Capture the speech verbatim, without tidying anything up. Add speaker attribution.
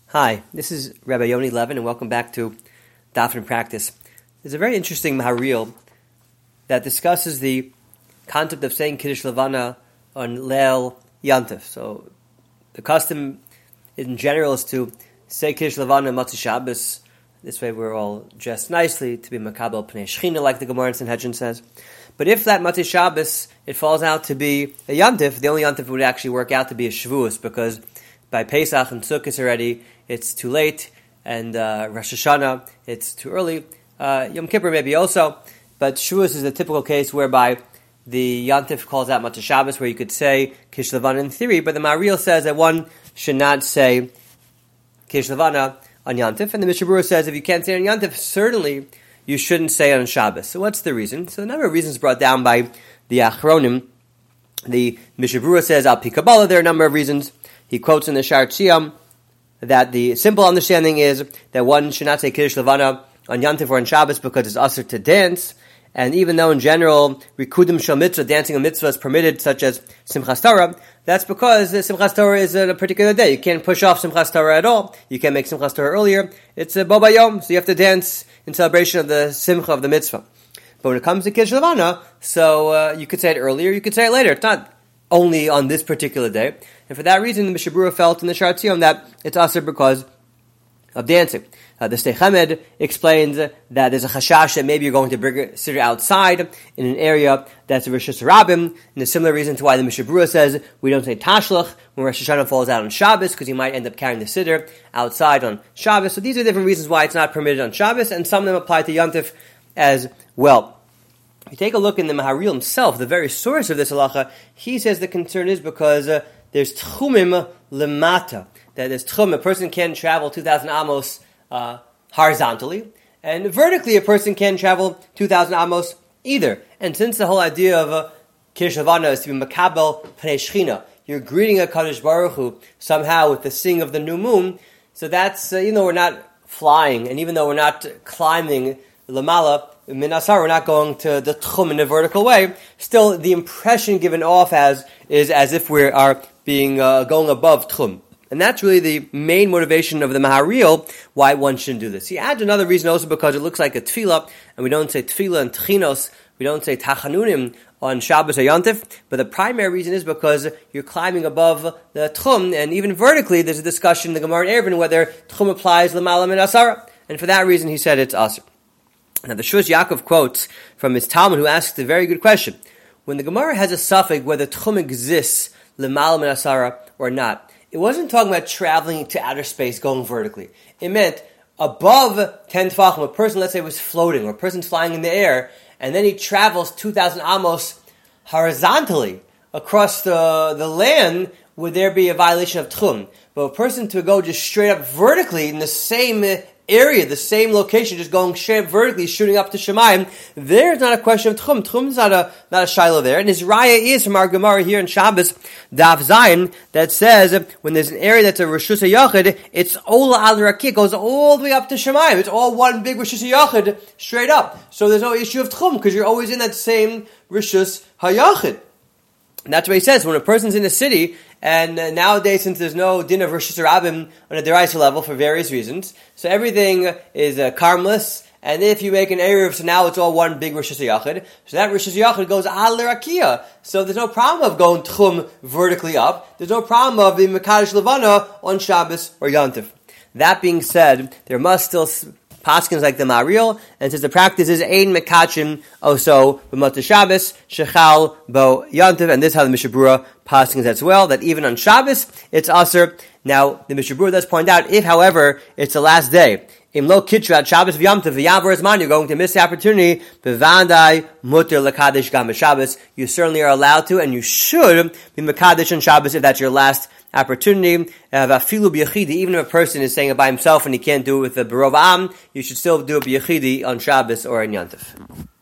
Speaker 1: Hi, this is Rabbi Yoni Levin, and welcome back to Daf in Practice. There's a very interesting Maharil that discusses the concept of saying Kiddush Levana on Leil Yantif. So, the custom in general is to say Kiddush Levana on Motzei Shabbos. This way we're all dressed nicely, to be Makabel Pnei Shechina, like the Gemara in Sanhedrin says. But if that Motzei Shabbos, it falls out to be a Yantif, the only Yantif would actually work out to be a Shavuos, because by Pesach and Sukkot already, it's too late, and uh, Rosh Hashanah, it's too early. Uh, Yom Kippur maybe also, but Shavuos is a typical case whereby the Yantif calls out Motzei Shabbos, where you could say Kiddush Levana in theory, but the Maharil says that one should not say Kiddush Levana on Yantif, and the Mishnah Berurah says if you can't say it on Yantif, certainly you shouldn't say it on Shabbos. So what's the reason? So a number of reasons brought down by the Achronim. The Mishnah Berurah says, Al Pi Kabbalah, there are a number of reasons. He quotes in the Shar Tziyam that the simple understanding is that one should not say Kiddush Levana on Yantif or on Shabbos because it's usher to dance. And even though in general, Rikudim Shel Mitzvah, dancing a mitzvah is permitted, such as Simchas Torah, that's because the Simchas Torah is at a particular day. You can't push off Simchas Torah at all. You can't make Simchas Torah earlier. It's a Bo Bayom, so you have to dance in celebration of the Simcha of the mitzvah. But when it comes to Kiddush Levana, so uh, you could say it earlier, you could say it later. It's not only on this particular day. And for that reason, the Mishnah Berurah felt in the Shar Tziyam that it's usher because of dancing. Uh, the Sdei Chemed explains that there's a chashash that maybe you're going to bring a siddur outside in an area that's a Rishus Rabbim, and a similar reason to why the Mishnah Berurah says we don't say Tashlach when Rosh Hashanah falls out on Shabbos, because you might end up carrying the siddur outside on Shabbos. So these are different reasons why it's not permitted on Shabbos, and some of them apply to Yantif as well. If you take a look in the Maharil himself, the very source of this halacha, he says the concern is because uh, there's tchumim lemata, that there's tchum, a person can travel two thousand amos uh, horizontally, and vertically a person can travel two thousand amos either. And since the whole idea of uh, Kiddush Levana is to be makabel pnei shechina, you're greeting a Kadosh Baruch Hu somehow with the sing of the new moon, so that's, uh, even though we're not flying, and even though we're not climbing lamala, Minasar, we're not going to the tchum in a vertical way. Still, the impression given off as is as if we are being uh, going above tchum, and that's really the main motivation of the Maharil why one shouldn't do this. He adds another reason also because it looks like a tefillah, and we don't say tefillah and tchinos, we don't say tachanunim on Shabbos or Yantif. But the primary reason is because you're climbing above the tchum, and even vertically, there's a discussion in the Gemara in Eruvin whether tchum applies l'mala min asara, and for that reason, he said it's asr. Now, the Shus Yaakov quotes from his Talmud, who asks a very good question. When the Gemara has a suffix whether tchum exists, l'mal min asara, or not, it wasn't talking about traveling to outer space, going vertically. It meant above ten tefachim, a person, let's say, was floating, or a person's flying in the air, and then he travels two thousand amos horizontally across the, the land, would there be a violation of tchum? But a person to go just straight up vertically in the same area, the same location, just going straight up vertically, shooting up to Shemayim, there's not a question of Tchum. Tchum is not a, not a shiloh there. And his raya is from our Gemara here in Shabbos, Daf Zayin, that says, when there's an area that's a Rishus HaYachid, it's Ola Al Raki, it goes all the way up to Shemayim. It's all one big Rishus HaYachid, straight up. So there's no issue of Tchum, because you're always in that same Rishus HaYachid. And that's what he says, when a person's in a city, and uh, nowadays, since there's no din of Rishus Rabbim on a deraisa level for various reasons, so everything is uh, karmless, and if you make an Erev, so now it's all one big Rishus Yachid, so that Rishus Yachid goes al l'rakia, so there's no problem of going tchum vertically up, there's no problem of being Mekadosh Levana on Shabbos or Yantif. That being said, there must still paskins like the Maharil, and since the practice is ein mekachim also b'motzei Shabbos shechal bo yantiv, and this is how the Mishnah Berurah paskins as well, that even on Shabbos it's aser. Now the Mishnah Berurah does point out, if however it's the last day, im lo kitrat Shabbos v'yamtiv v'yavor zman, you're going to miss the opportunity. B'vandai muter lekadesh gam Shabbos, you certainly are allowed to, and you should be mekadesh on Shabbos if that's your last opportunity. Vafilu b'yachidi, even if a person is saying it by himself and he can't do it with the berov am, you should still do it b'yachidi on Shabbos or in Yantif.